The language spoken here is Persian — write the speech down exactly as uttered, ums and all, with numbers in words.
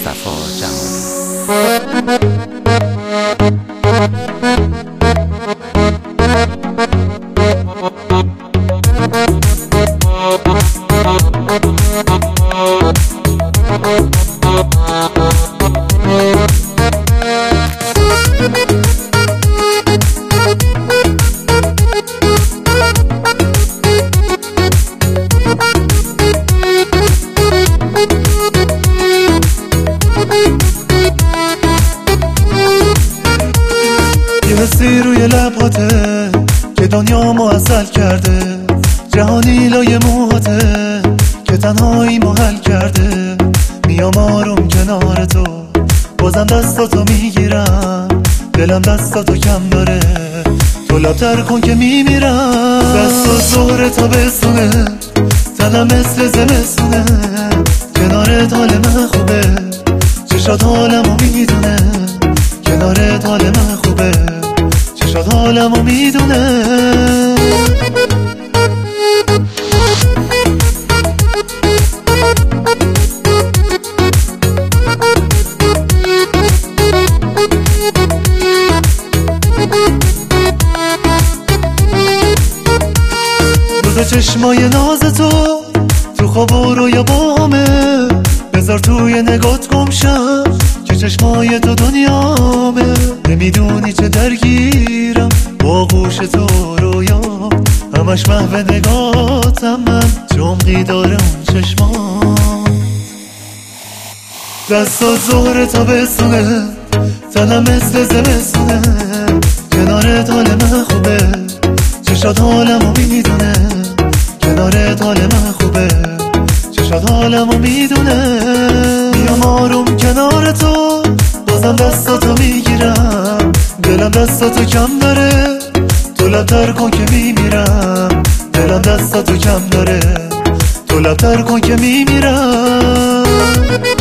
مصطفی جمالی. حسی روی لباته که دنیا معسل کرده، جهانی لای موهاته که تنهایی محل کرده. میام آروم کنار تو، بازم دستاتو میگیرم، دلم دستاتو کم داره، تو لبتر کن که میمیرم. دستات ظهر تا بسونه، تنم مثل زمستونه، کنارت حال من خوبه، چشات حالمو میدونه، کنارت حال من خوبه، چشات حالمو میدونه. روز چشمای ناز تو تو خواب و رویا بامه، بذار توی نگات گمشم که چشمای تو دنیامه. نمیدونی چه درگیرم با گوش تو رویا، همش محو نگاتم من، جمقی داره اون چشمان. دستات ظهر تا بسونه، تنم مثل زمستونه، کنارت حال من خوبه، چشات حالمو میدونه، کنارت حال من خوبه، چشات حالمو میدونه. میام آروم کنار تو، بازم دستاتو میگیرم، دلم دستاتو کم داره، تو لبتر کن که میمیرم، دلم دستاتو کم داره، تو لبتر کن که میمیرم.